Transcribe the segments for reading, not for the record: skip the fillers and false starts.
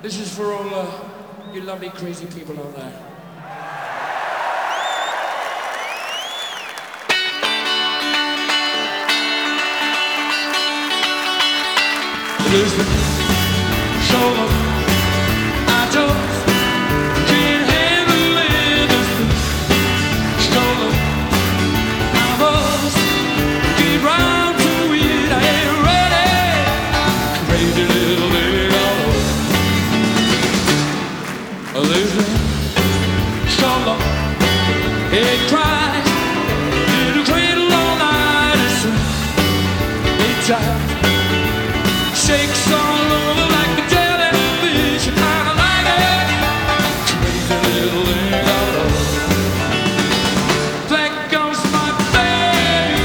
This is for all you lovely crazy people out there. Listen, show them I just can't handle it. Listen, show them I must get round to it. I ain't ready, crazy little girl. Listen, show them it cries, little cradle all night. Listen, it times. Shakes all over like a jellyfish. I kinda like it. Crazy little thing. There goes my baby.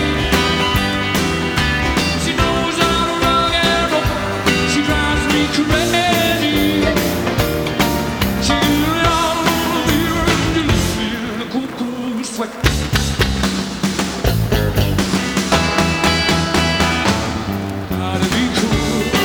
She knows how to rock and roll. She drives me crazy. She all over me, in a cool, cool sweat. Gotta be cool.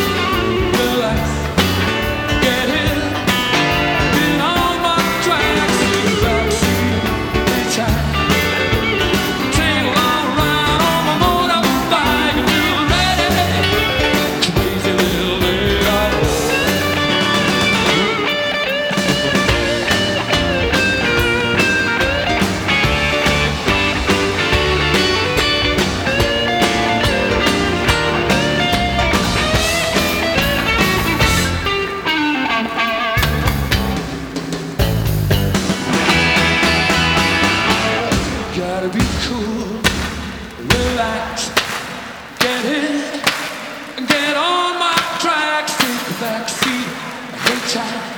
Gotta be cool, relax, get in, and get on my tracks, take a backseat, hang tight.